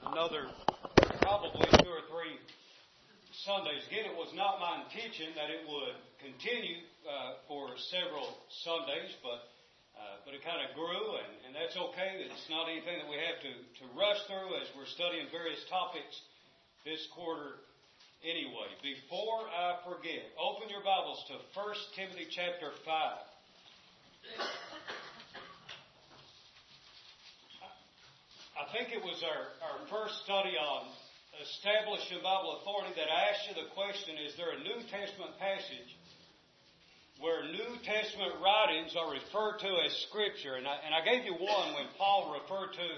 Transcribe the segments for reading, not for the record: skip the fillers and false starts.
another probably 2 or 3 Sundays. Again, it was not my intention that it would continue for several Sundays, but it kind of grew, and that's okay. It's not anything that we have to rush through as we're studying various topics this quarter anyway. Before I forget, open your Bibles to 1 Timothy chapter 5. I think it was our first study on establishing Bible authority that I asked you the question, is there a New Testament passage where New Testament writings are referred to as Scripture? And I gave you one when Paul referred to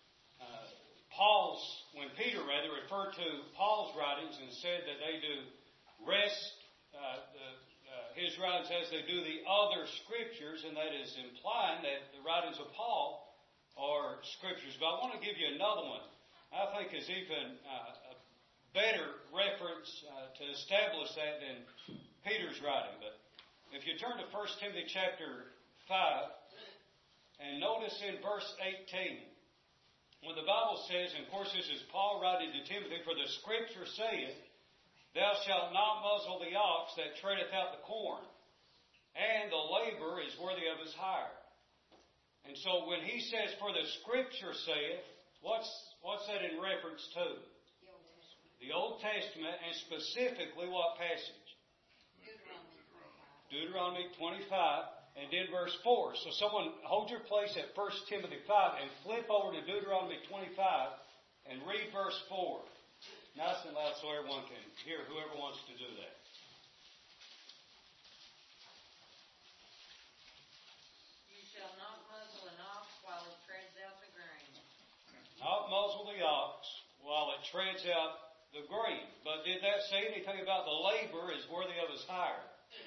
when Peter referred to Paul's writings and said that they do rest his writings as they do the other Scriptures, and that is implying that the writings of Paul are Scriptures. But I want to give you another one I think is even a better reference to establish that than Peter's writing. But if you turn to 1 Timothy chapter 5, and notice in verse 18, when the Bible says, and of course this is Paul writing to Timothy, for the Scripture saith, thou shalt not muzzle the ox that treadeth out the corn, and the laborer is worthy of his hire. And so when he says, for the Scripture saith, what's that in reference to? The Old Testament, and specifically what passage? Deuteronomy 25, and then verse 4. So someone hold your place at 1 Timothy 5 and flip over to Deuteronomy 25 and read verse 4. Nice and loud so everyone can hear, whoever wants to do that. You shall not muzzle an ox while it treads out the grain. Not muzzle the ox while it treads out the grain. But did that say anything about the laborer is worthy of his hire?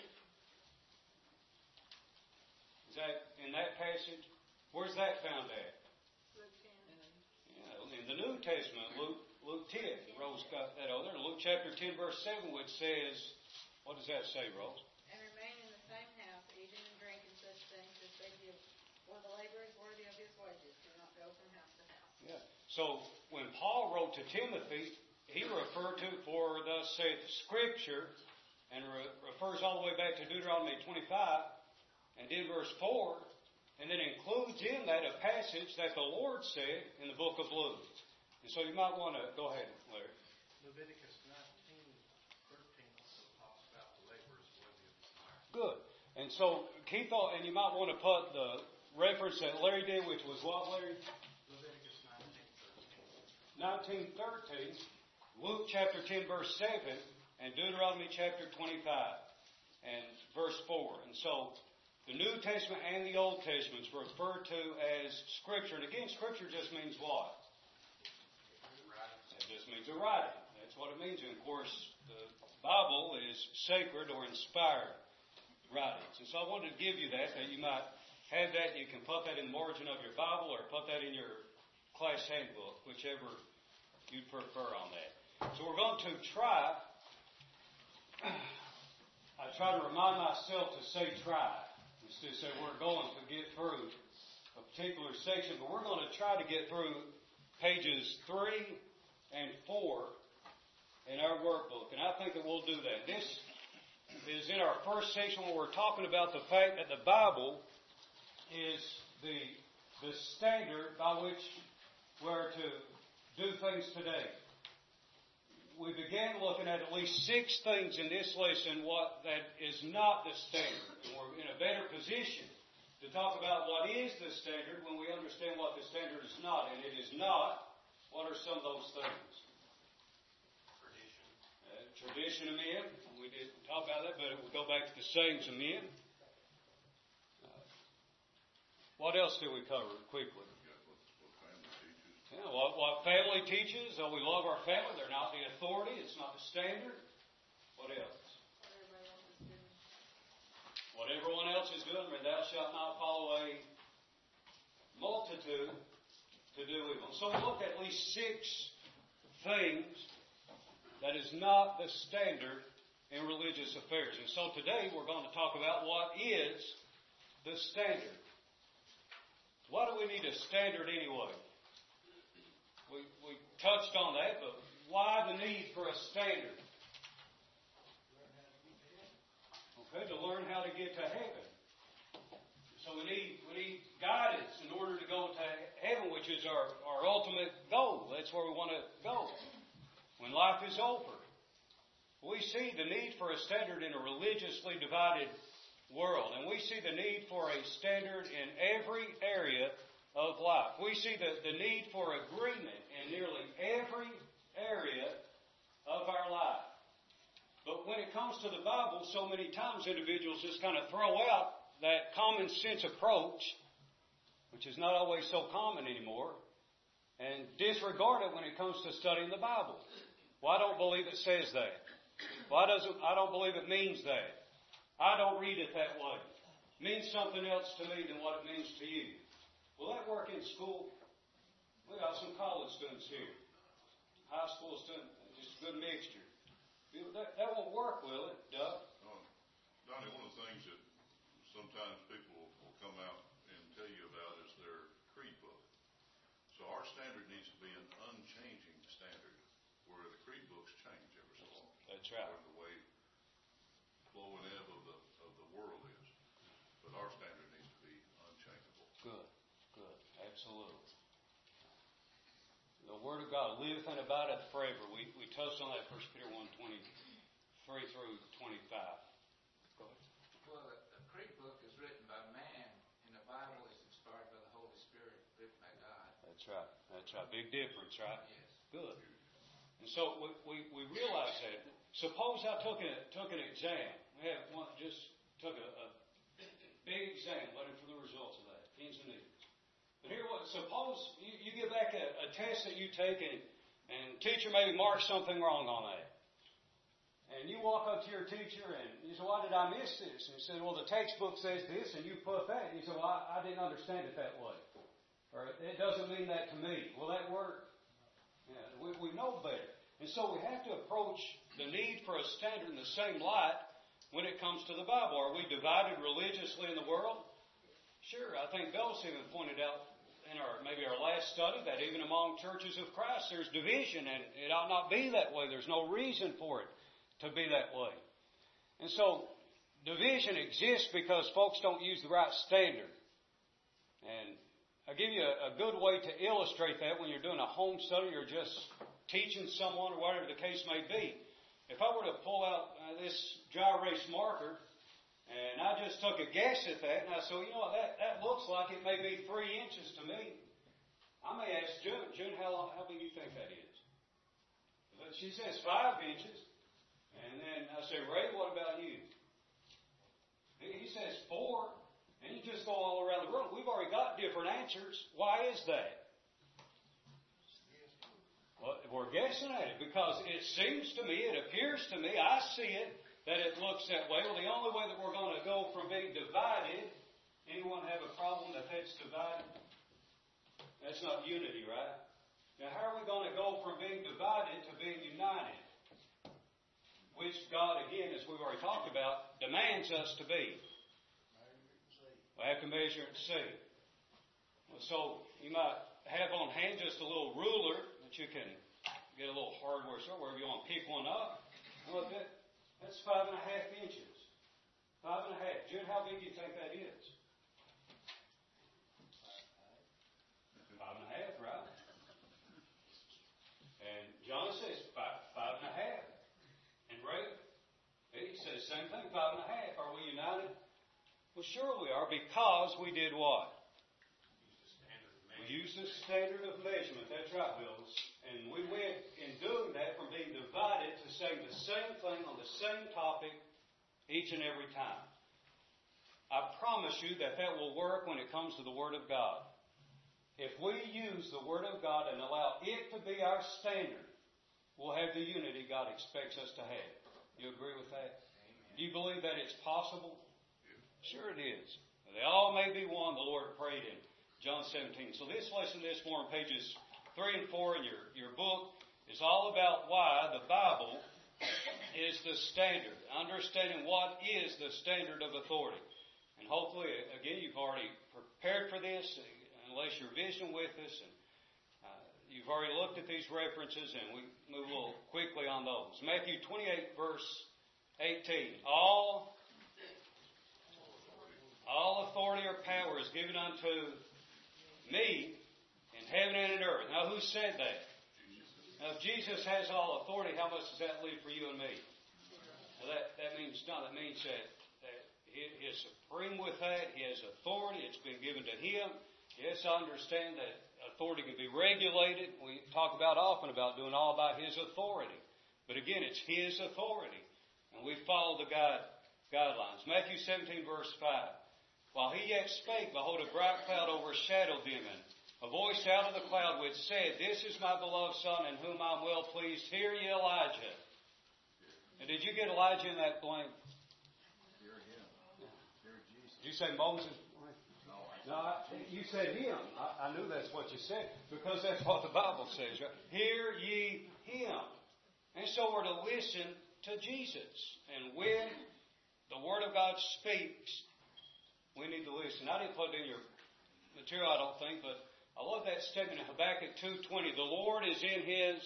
That in that passage? Where's that found at? Luke 10. Yeah, in the New Testament, Luke 10. Rose got that over there. Luke chapter 10, verse 7, which says, what does that say, Rose? And remain in the same house, eating and drinking such things as they give, for the laborer is worthy of his wages. Do not go from house to house. Yeah. So when Paul wrote to Timothy, he referred to, for thus saith Scripture, and refers all the way back to Deuteronomy 25. And then verse 4, and then includes in that a passage that the Lord said in the book of Luke. And so you might want to, go ahead, Larry. Leviticus 19:13 also talks about the laborers worthy of his hire. Good. And so keep on, and you might want to put the reference that Larry did, which was what, Larry? Leviticus 19:13. 19:13, Luke chapter 10, verse 7, and Deuteronomy chapter 25, and verse 4. And so the New Testament and the Old Testament is referred to as Scripture. And again, Scripture just means what? It just means a writing. That's what it means. And of course, the Bible is sacred or inspired writings. And so I wanted to give you that you might have that. You can put that in the margin of your Bible or put that in your class handbook, whichever you prefer on that. So we're going to try. I try to remind myself to say try. Instead of say we're going to get through a particular section, but we're going to try to get through pages 3 and 4 in our workbook. And I think that we'll do that. This is in our first section where we're talking about the fact that the Bible is the standard by which we're to do things today. We began looking at least 6 things in this lesson that is not the standard. And we're in a better position to talk about what is the standard when we understand what the standard is not. And it is not, what are some of those things? Tradition of men. We did talk about that, but we'll go back to the sayings of men. What else did we cover quickly? Yeah, what family teaches. We love our family. They're not the authority. It's not the standard. What else? What everyone else is doing. Thou shalt not follow a multitude to do evil. So we looked at least 6 things that is not the standard in religious affairs. And so today we're going to talk about what is the standard. Why do we need a standard anyway? We touched on that, but why the need for a standard? Okay, to learn how to get to heaven. So we need guidance in order to go to heaven, which is our ultimate goal. That's where we want to go when life is over. We see the need for a standard in a religiously divided world, and we see the need for a standard in every area of life. We see the need for agreement in nearly every area of our life. But when it comes to the Bible, so many times individuals just kind of throw out that common sense approach, which is not always so common anymore, and disregard it when it comes to studying the Bible. Well, I don't believe it says that. Well, I don't believe it means that. I don't read it that way. It means something else to me than what it means to you. Will that work in school? We got some college students here. High school students, just a good mixture. That won't work, will it, Doug? Donnie, one of the things that sometimes people will come out and tell you about is their creed book. So our standard needs to be an unchanging standard, where the creed books change every so often. That's right. Where the way flow and ebb of the world is. But our standard needs to be unchangeable. Good. Absolutely. The Word of God liveth and abideth forever. We touched on that 1 Peter 1:23 through 25. Go ahead. Well, the creed book is written by man, and the Bible is inspired by the Holy Spirit, written by God. That's right. Big difference, right? Yes. Good. And so we realize that. Suppose I took an exam. We had one, just took a big exam, waiting for the results of that, pins and needles. But suppose you get back a test that you take and teacher maybe marks something wrong on that. And you walk up to your teacher and you say, why did I miss this? And he said, well, the textbook says this and you put that. And you say, well, I didn't understand it that way. Or it doesn't mean that to me. Will that work? Yeah, we know better. And so we have to approach the need for a standard in the same light when it comes to the Bible. Are we divided religiously in the world? Sure. I think Bellis even pointed out in maybe our last study that even among churches of Christ there's division, and it ought not be that way. There's no reason for it to be that way. And so division exists because folks don't use the right standard. And I'll give you a good way to illustrate that when you're doing a home study or just teaching someone or whatever the case may be. If I were to pull out this dry erase marker and I just took a guess at that, and I said, you know what, that looks like it may be 3 inches to me. I may ask June, how big do you think that is? She says 5 inches. And then I say, Ray, what about you? He says 4. And you just go all around the room. We've already got different answers. Why is that? Well, we're guessing at it because it seems to me, it appears to me, I see it, that it looks that way. Well, the only way that we're going to go from being divided, anyone have a problem that's divided? That's not unity, right? Now, how are we going to go from being divided to being united? Which God, again, as we've already talked about, demands us to be. We have to measure and see. So you might have on hand just a little ruler that you can get a little hardware store wherever you want to pick one up. Look, that's 5.5 inches. 5.5. Jude, how big do you think that is? 5.5, right? And John says 5.5. And Ray, he says same thing, 5.5. Are we united? Well, sure we are, because we did what? We used the standard of measurement. That's right, Bills. And we went in doing that from being divided to saying the same thing on the same topic each and every time. I promise you that will work when it comes to the Word of God. If we use the Word of God and allow it to be our standard, we'll have the unity God expects us to have. You agree with that? Amen. Do you believe that it's possible? Sure it is. They all may be one, the Lord prayed in John 17. So this lesson this morning, pages 3 and 4 in your book, is all about why the Bible is the standard. Understanding what is the standard of authority. And hopefully, again, you've already prepared for this, unless you're visiting with us. And you've already looked at these references, and we move a little quickly on those. Matthew 28, verse 18. All authority or power is given unto me in heaven and in earth. Now, who said that? Now, if Jesus has all authority, how much does that leave for you and me? Now, that means nothing. That means that He is supreme with that. He has authority. It's been given to Him. Yes, I understand that authority can be regulated. We talk often about doing all by His authority. But again, it's His authority. And we follow the guidelines. Matthew 17, verse 5. While He yet spake, behold, a bright cloud overshadowed them, and a voice out of the cloud which said, This is my beloved Son, in whom I am well pleased. Hear ye Elijah. And did you get Elijah in that blank? Hear him. Hear Jesus. Did you say Moses? No, you said him. I knew that's what you said, because that's what the Bible says. Right? Hear ye Him. And so we're to listen to Jesus. And when the Word of God speaks, we need to listen. I didn't put it in your material, I don't think, but I love that statement in Habakkuk 2:20. The Lord is in His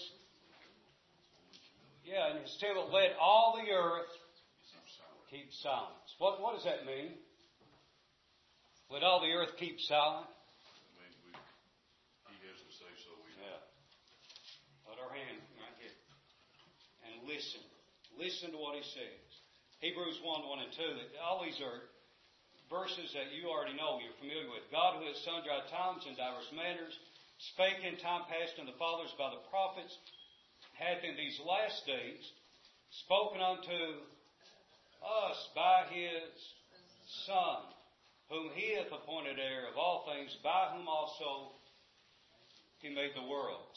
temple. Let all the earth keep silence. What does that mean? Let all the earth keep silent? I mean, He has to say so. Put our hand right here. And listen. Listen to what He says. Hebrews 1:1 and 2. All these are verses that you already know, you're familiar with. God, who at sundry times and diverse manners spake in time past unto the fathers by the prophets, hath in these last days spoken unto us by His Son, whom He hath appointed heir of all things, by whom also He made the worlds.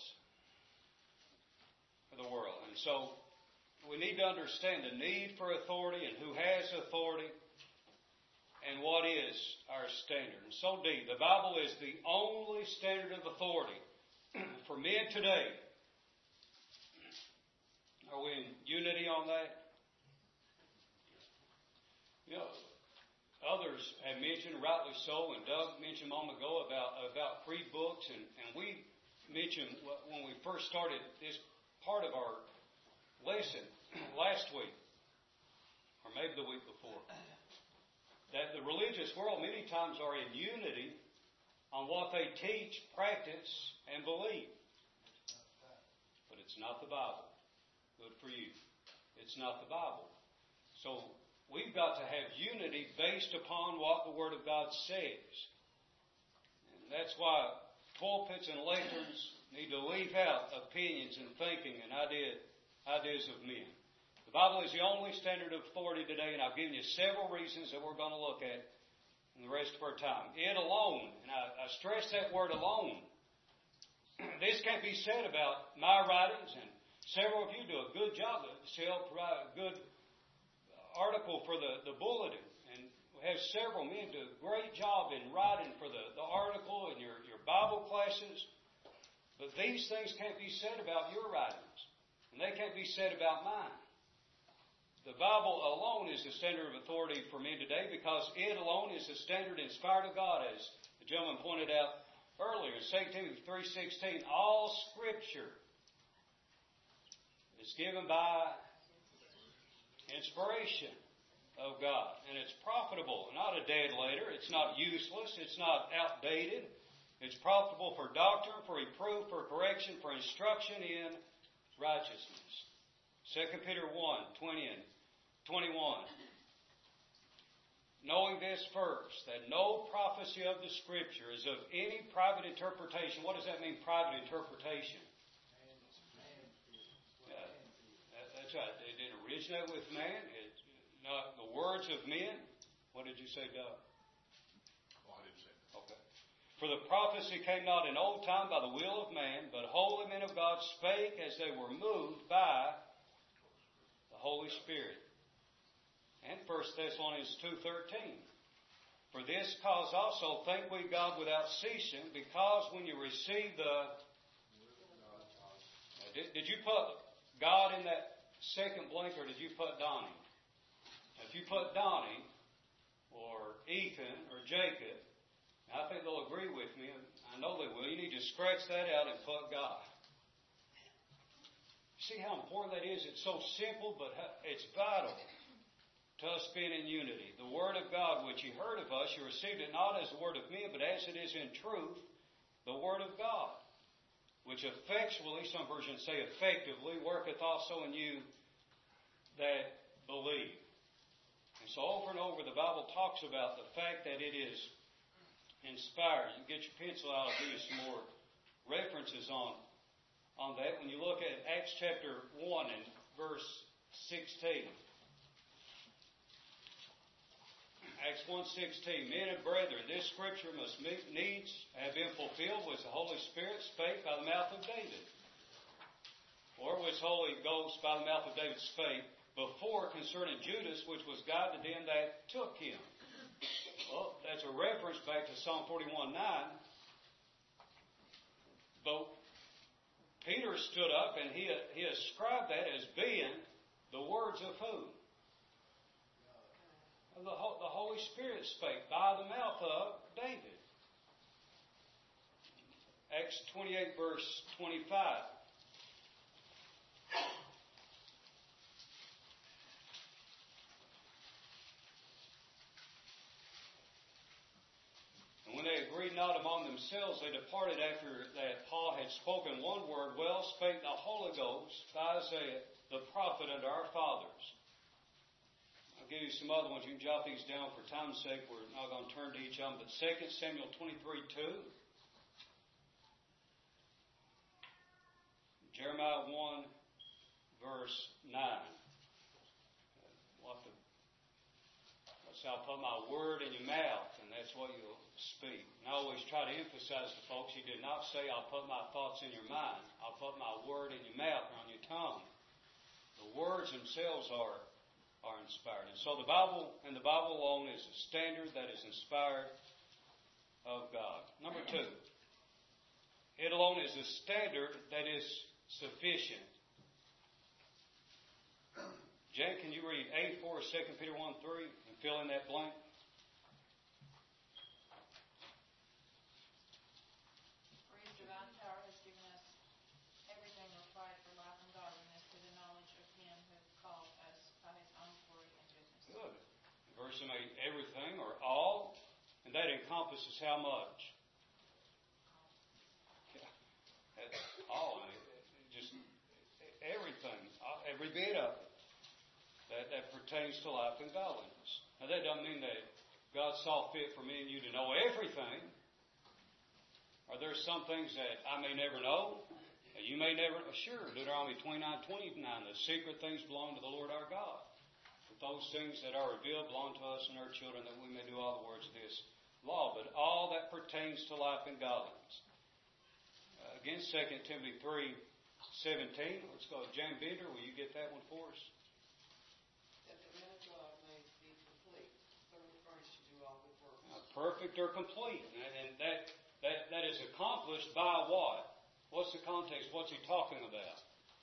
And so we need to understand the need for authority and who has authority and what is our standard. And so deep. The Bible is the only standard of authority for men today. Are we in unity on that? You know, others have mentioned, rightly so, and Doug mentioned a moment ago about free books, and we mentioned when we first started this part of our lesson last week, or maybe the week before, that the religious world many times are in unity on what they teach, practice, and believe. But it's not the Bible. Good for you. It's not the Bible. So we've got to have unity based upon what the Word of God says. And that's why pulpits and lecterns need to leave out opinions and thinking and ideas of men. The Bible is the only standard of authority today, and I've given you several reasons that we're going to look at in the rest of our time. It alone, and I stress that word alone. This can't be said about my writings, and several of you do a good job. Provide a good article for the bulletin, and we have several men do a great job in writing for the article in your Bible classes. But these things can't be said about your writings, and they can't be said about mine. The Bible alone is the standard of authority for men today, because it alone is the standard inspired of God, as the gentleman pointed out earlier in 2 Timothy 3:16. All Scripture is given by inspiration of God, and it's profitable, not a dead letter. It's not useless. It's not outdated. It's profitable for doctrine, for reproof, for correction, for instruction in righteousness. 2 Peter 1:20 and 21. Knowing this first, that no prophecy of the Scripture is of any private interpretation. What does that mean, private interpretation? That's right. It didn't originate with man. It's not the words of men. What did you say, Doug? Well, I didn't say that. Okay. For the prophecy came not in old time by the will of man, but holy men of God spake as they were moved by the Holy Spirit. And 1 Thessalonians 2:13. For this cause also thank we God without ceasing, because when you receive did you put God in that second blank, or did you put Donnie? If you put Donnie, or Ethan, or Jacob, I think they'll agree with me. I I know they will. You need to scratch that out and put God. See how important that is? It's so simple, but it's vital to us being in unity. The Word of God, which you heard of us, you received it not as the word of men, but as it is in truth, the Word of God, which effectually, some versions say effectively, worketh also in you that believe. And so over and over, the Bible talks about the fact that it is inspired. You get your pencil out, I'll give you some more references on that. When you look at Acts chapter 1 and verse 16. Acts 1:16, men and brethren, this scripture must needs have been fulfilled which the Holy Spirit spake by the mouth of David. Or which Holy Ghost by the mouth of David spake before concerning Judas, which was God to them that took him. Well, that's a reference back to Psalm 41:9. But Peter stood up and he ascribed that as being the words of who? The Holy Spirit spake by the mouth of David. Acts 28 verse 25. And when they agreed not among themselves, they departed after that Paul had spoken one word. Well spake the Holy Ghost by Isaiah the prophet unto our fathers. I'll give you some other ones. You can jot these down for time's sake. We're not going to turn to each of them. But 2 Samuel 23:2. Jeremiah 1 verse 9. I'll put my word in your mouth, and that's what you'll speak. And I always try to emphasize to folks, he did not say, I'll put my thoughts in your mind. I'll put my word in your mouth or on your tongue. The words themselves are inspired. And so the Bible and the Bible alone is a standard that is inspired of God. Number 2, it alone is a standard that is sufficient. Jen, can you read 8:4, 2 Peter 1:3 and fill in that blank? For his divine power has given us everything required for life and godliness through the knowledge of him who called us by his own glory and goodness. Good. Verse 8, everything or all, and that encompasses how much? Yeah. All. I mean, just everything, every bit of it. That pertains to life and godliness. Now that doesn't mean that God saw fit for me and you to know everything. Are there some things that I may never know? That you may never know? Sure, Deuteronomy 29:29, the secret things belong to the Lord our God. But those things that are revealed belong to us and our children, that we may do all the words of this law. But all that pertains to life and godliness. Again, 2 Timothy 3:17. Let's go. Jan Bender, will you get that one for us? Perfect or complete. And that is accomplished by what? What's the context? What's he talking about?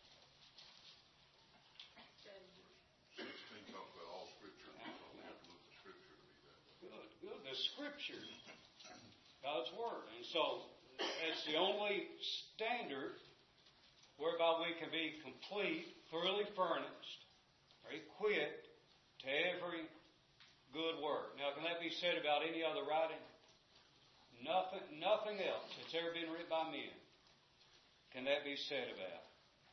16 talks about all Scripture. So we have to look at Scripture to be that way. Good. The Scripture. God's Word. And so that's the only standard whereby we can be complete, thoroughly furnished, or equipped to every good work. Now, can that be said about any other writing? Nothing else that's ever been written by men can that be said about.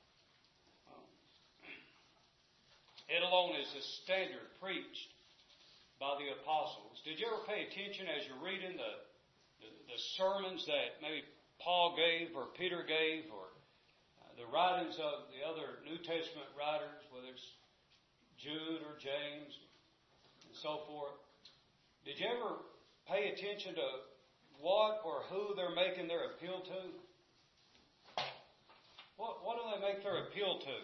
It alone is the standard preached by the apostles. Did you ever pay attention as you're reading the sermons that maybe Paul gave or Peter gave, or the writings of the other New Testament writers, whether it's Jude or James, so forth. Did you ever pay attention to what or who they're making their appeal to? What do they make their appeal to?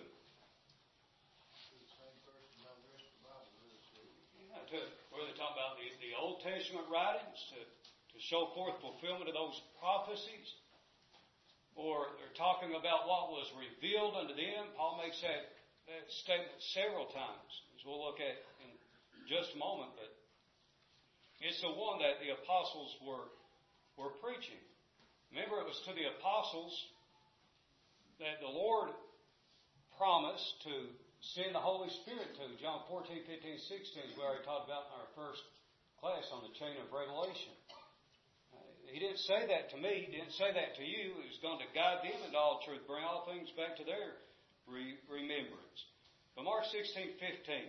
Where they talk about the Old Testament writings to show forth fulfillment of those prophecies, or they're talking about what was revealed unto them. Paul makes that statement several times, as we'll look at in just a moment, but it's the one that the apostles were preaching. Remember, it was to the apostles that the Lord promised to send the Holy Spirit to. John 14, 15, 16, we already talked about in our first class on the chain of revelation. He didn't say that to me. He didn't say that to you. He was going to guide them into all truth, bring all things back to their remembrance. But Mark 16, 15.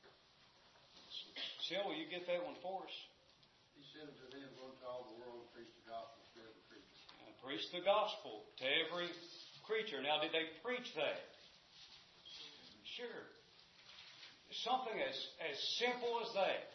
Sil, will you get that one for us? He said unto them, go into all the world and preach the gospel to every creature. And preach the gospel to every creature. Now, did they preach that? Sure. Something as simple as that.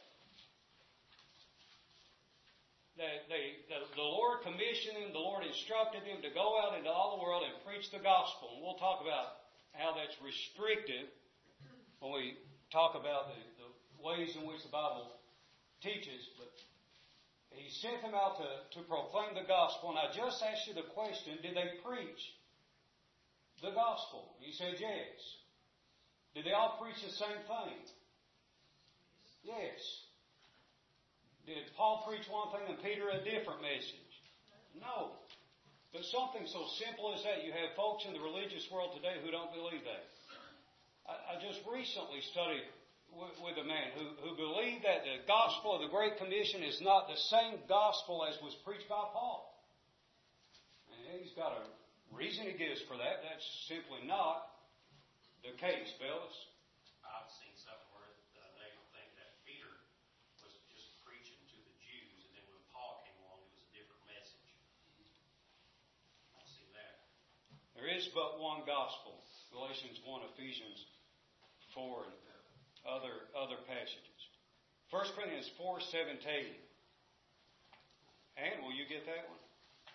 The Lord commissioned them, the Lord instructed them to go out into all the world and preach the gospel. And we'll talk about how that's restricted when we talk about the ways in which the Bible teaches. But He sent them out to proclaim the gospel. And I just asked you the question, did they preach the gospel? You said yes. Did they all preach the same thing? Yes. Did Paul preach one thing and Peter a different message? No. But something so simple as that, you have folks in the religious world today who don't believe that. I just recently studied with a man who believed that the gospel of the Great Commission is not the same gospel as was preached by Paul. And he's got a reason he gives for that. That's simply not the case, fellas. I've seen something where they think that Peter was just preaching to the Jews, and then when Paul came along, it was a different message. I've seen that. There is but one gospel. Galatians 1, Ephesians 4, and other passages. 1 Corinthians 4:17. Ann, will you get that one?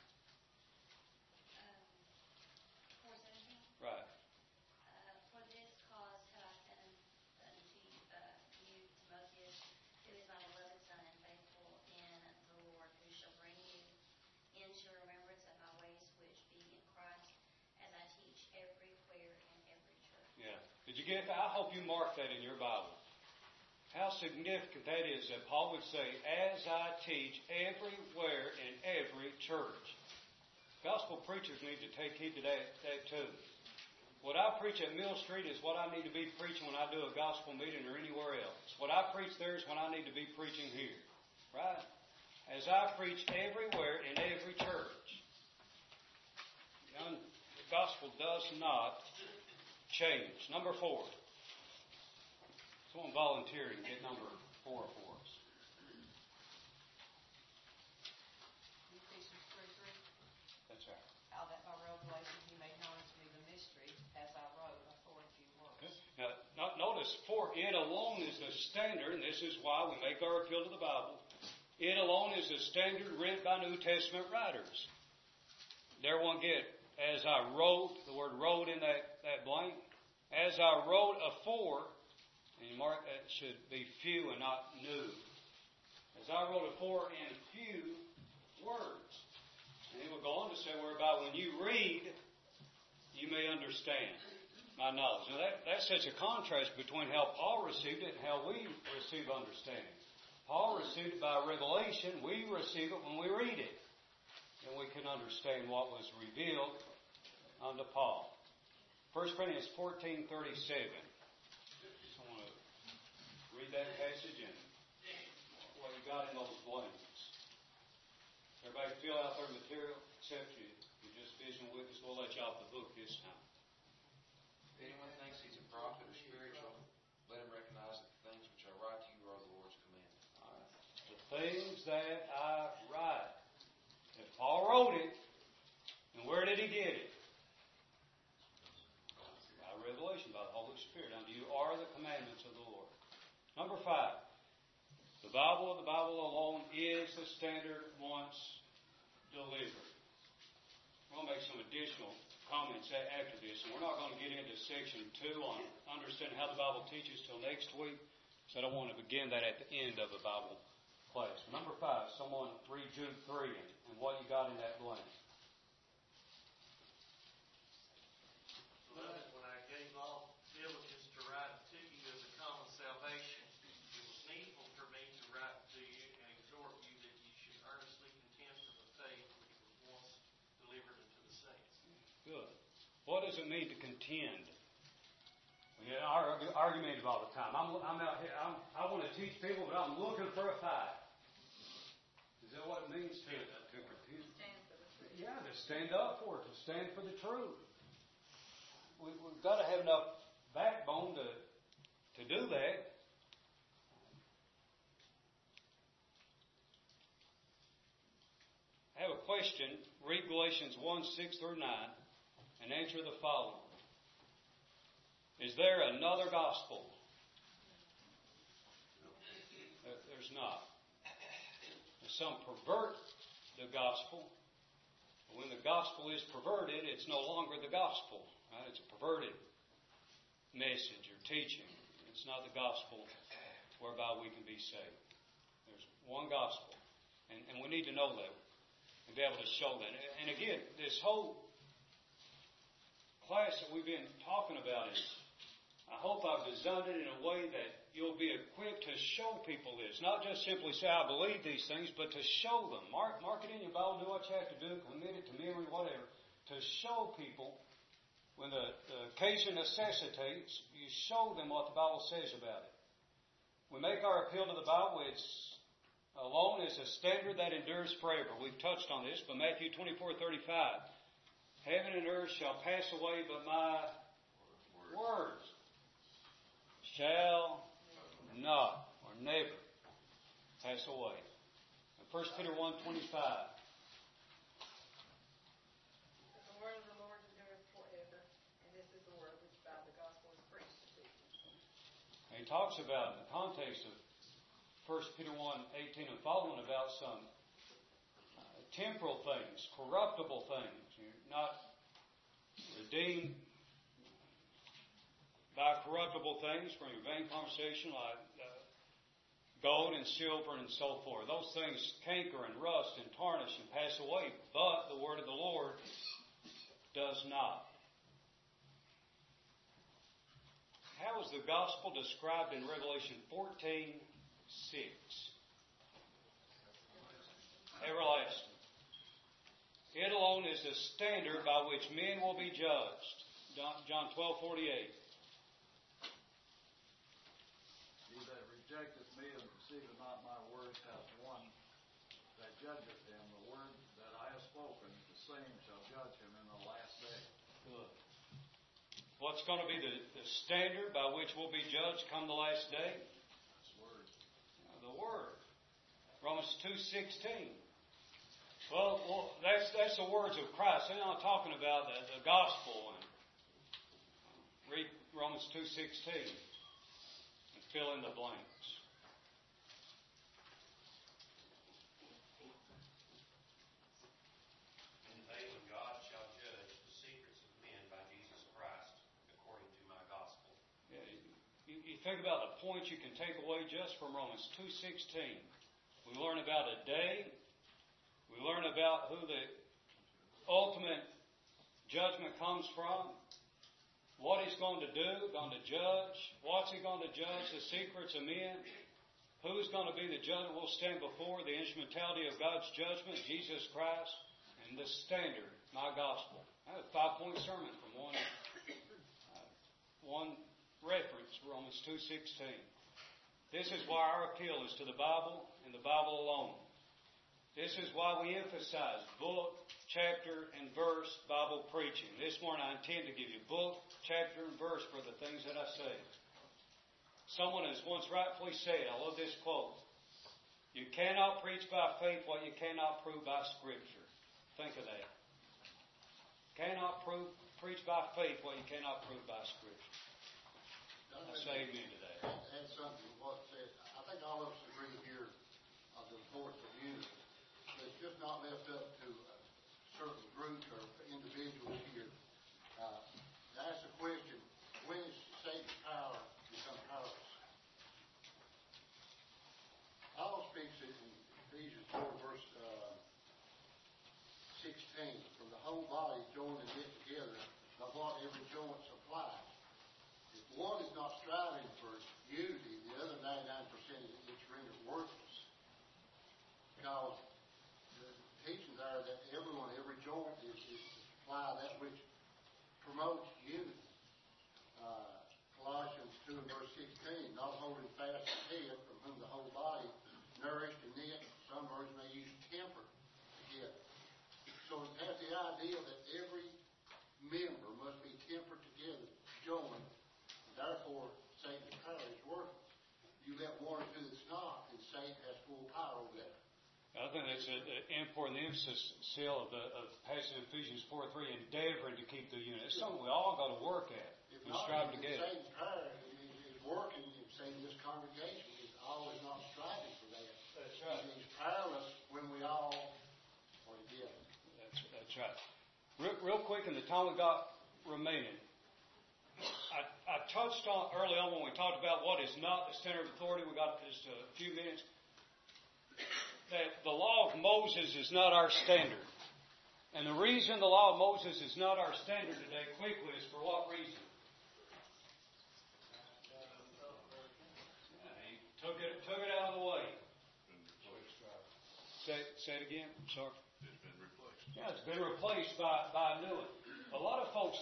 4:17. Right. For this cause have I sent unto you, Timotheus, who is my beloved son and faithful in the Lord, who shall bring you into remembrance of my ways which be in Christ, as I teach everywhere in every church. Yeah. Did you get that? I hope you mark that in your Bible. How significant that is that Paul would say, as I teach everywhere in every church. Gospel preachers need to take heed to that too. What I preach at Mill Street is what I need to be preaching when I do a gospel meeting or anywhere else. What I preach there is what I need to be preaching here. Right? As I preach everywhere in every church. The gospel does not change. Number 4. Someone volunteer and get number 4 for us. Ephesians 3:3. That's right. How that by revelation He made known unto me the mystery, as I wrote before in few words. Now, notice, for it alone is the standard, and this is why we make our appeal to the Bible. It alone is the standard written by New Testament writers. There one get, as I wrote, the word wrote in that blank. As I wrote afore, and you mark that should be few and not new. As I wrote afore in few words. And he will go on to say, whereby when you read, you may understand my knowledge. Now that's such a contrast between how Paul received it and how we receive understanding. Paul received it by revelation. We receive it when we read it. And we can understand what was revealed unto Paul. 1 Corinthians 14:37. Read that passage and what you got in those blanks. Everybody fill out their material, except you just visiting with us. We'll let you off the hook this time. If anyone thinks he's a prophet or spiritual, let him recognize that the things which I write to you are the Lord's commandments. Right. The things that I write. If Paul wrote it, and where did he get it? By revelation, by the Holy Spirit. Unto you are the commandments of the Lord. Number 5. The Bible alone is the standard once delivered. We'll make some additional comments after this, and we're not going to get into section 2 on understanding how the Bible teaches till next week, so I don't want to begin that at the end of the Bible class. Number 5, someone read Jude 3 and what you got in that blank. Beloved, when I gave all diligence to write to you of the common salvation, it was needful for me to write to you and exhort you that you should earnestly contend for the faith which was once What does it mean to contend? We get argumentative all the time. I'm out here. I want to teach people, but I'm looking for a fight. Is that what it means to contend? Stand for the truth. Yeah, to stand up for it, to stand for the truth. We've got to have enough backbone to do that. I have a question. Read Galatians 1:6 through 9 and answer the following. Is there another gospel? There's not. Some pervert the gospel. When the gospel is perverted, it's no longer the gospel. Right? It's a perverted message or teaching. It's not the gospel whereby we can be saved. There's one gospel. And we need to know that and be able to show that. And again, this whole class that we've been talking about is, I hope I've designed it in a way that you'll be equipped to show people this. Not just simply say, I believe these things, but to show them. Mark it in your Bible, do what you have to do, commit it to memory, whatever. To show people, when the occasion necessitates, you show them what the Bible says about it. We make our appeal to the Bible. It's alone is a standard that endures forever. We've touched on this, but Matthew 24:35. Heaven and earth shall pass away, but my words shall not or never pass away. 1 Peter 1:25. The word of the Lord endureth forever, and this is the word which by the gospel is preached to people. And he talks about, in the context of 1 Peter 1:18 and following, about some temporal things, corruptible things. You're not redeemed by corruptible things from your vain conversation like gold and silver and so forth. Those things canker and rust and tarnish and pass away, but the word of the Lord does not. How is the gospel described in Revelation 14:6? Everlasting. It alone is the standard by which men will be judged. John 12:48. He that rejecteth me and receiveth not my words hath one that judgeth him. The word that I have spoken, the same shall judge him in the last day. Good. What's going to be the standard by which we'll be judged come the last day? That's the word. The Word. Romans 2:16. Well, that's the words of Christ. They're not talking about the gospel. And read Romans 2:16 and fill in the blanks. In the day when God shall judge the secrets of men by Jesus Christ, according to my gospel. Yeah, you think about the points you can take away just from Romans 2:16. We learn about a day. We learn about who the ultimate judgment comes from, what He's going to do, going to judge, what's He going to judge, the secrets of men, who's going to be the judge we'll stand before, the instrumentality of God's judgment, Jesus Christ, and the standard, my gospel. That's a 5-point sermon from one reference, Romans 2:16. This is why our appeal is to the Bible and the Bible alone. This is why we emphasize book, chapter, and verse Bible preaching. This morning I intend to give you book, chapter, and verse for the things that I say. Someone has once rightfully said, I love this quote, you cannot preach by faith what you cannot prove by Scripture. Think of that. Cannot preach by faith what you cannot prove by Scripture. I say amen to that. Add something to what said. I think all of us agree here on the importance of unity. But it's just not left up to certain groups or individuals here. To ask the question, when does Satan's power become powerless? Paul speaks in Ephesians 4, verse 16. From the whole body joined and knit together by what every joint supplies. If one is not striving for unity, the other 99% is rendered worthless. Because the teachings are that every joint is to supply that which promotes unity. Colossians 2 and verse 16, not holding fast the head, from whom the whole body, nourished and knit, some versions may use tempered together. So it has the idea that every member must be tempered together, joined. Therefore, Satan's power is working. You let one or two that's not, and Satan has full power over that. I think that's an important emphasis, still, of passage of Ephesians 4:3, endeavoring to keep the unity. It's something we all got to work at and strive to get. Satan's power is working, and saying this congregation is always not striving for that. That's right. He's powerless when we all are together. That's right. Real quick, in the time we got remaining, I touched on early on when we talked about what is not the standard of authority. We got just a few minutes. That the law of Moses is not our standard. And the reason the law of Moses is not our standard today, quickly, is for what reason? He took it out of the way. Say it again. I'm sorry. It's been replaced. Yeah, it's been replaced by a new one. A lot of folks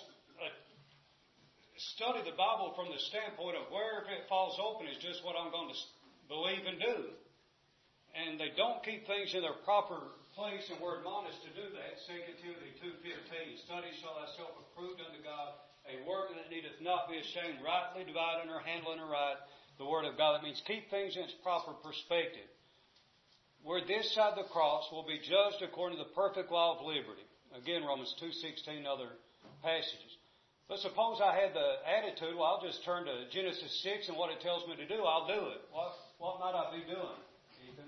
study the Bible from the standpoint of where if it falls open is just what I'm going to believe and do. And they don't keep things in their proper place, and we're admonished to do that. 2 Timothy 2:15, study, show thyself approved unto God, a workman that needeth not be ashamed, rightly dividing or handling aright the word of God. That means keep things in its proper perspective. We're this side of the cross will be judged according to the perfect law of liberty. Again, Romans 2:16, other passages. But suppose I had the attitude, well, I'll just turn to Genesis 6 and what it tells me to do, I'll do it. What might I be doing, Ethan?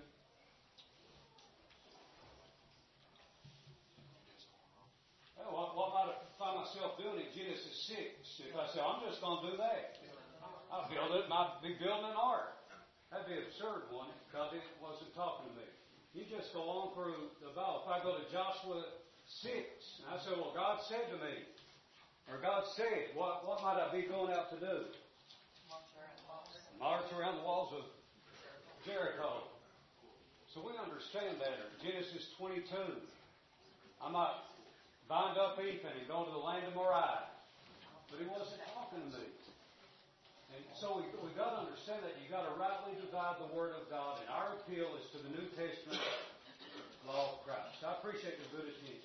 Well, what might I find myself doing in Genesis 6 if I say, I'm just going to do that? I might be building an ark. That'd be absurd, wouldn't it? Because it wasn't talking to me. You just go on through the Bible. If I go to Joshua 6, and I say, well, God said to me, or God said, what might I be going out to do? March around the walls of Jericho. So we understand that. Genesis 22. I might bind up Ethan and go to the land of Moriah. But he wasn't talking to me. And so we got to understand that you got to rightly divide the Word of God, and our appeal is to the New Testament law of Christ. I appreciate your good attention.